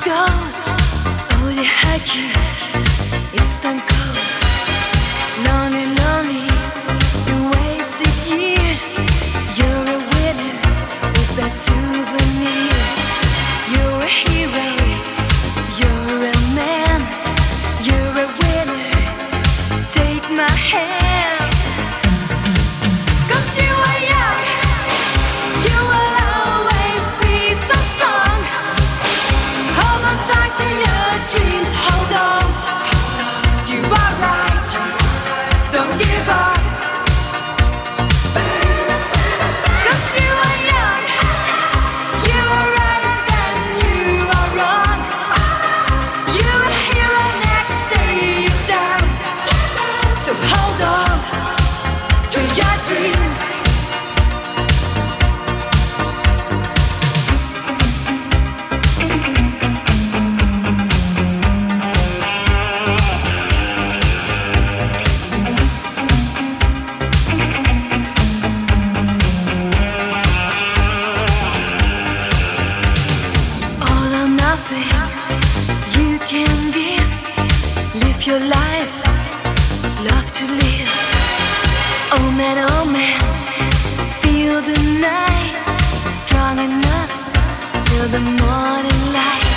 gold. Oh, they hurt you. It's done cold. Lonely, lonely. You wasted years. You're a winner with that souvenirs. You're a hero. You're a man. You're a winner. Take my hand. 'Cause you are young. You will always be so strong. Hold on tight to your dreams. Hold on. You are right. Don't give up. 'Cause you are young. You are right and then you are wrong. You're a hero next day you're down. So hold on to your dreams. All or nothing you can give. Live your life, love to live. Oh man, feel the night strong enough till the morning light.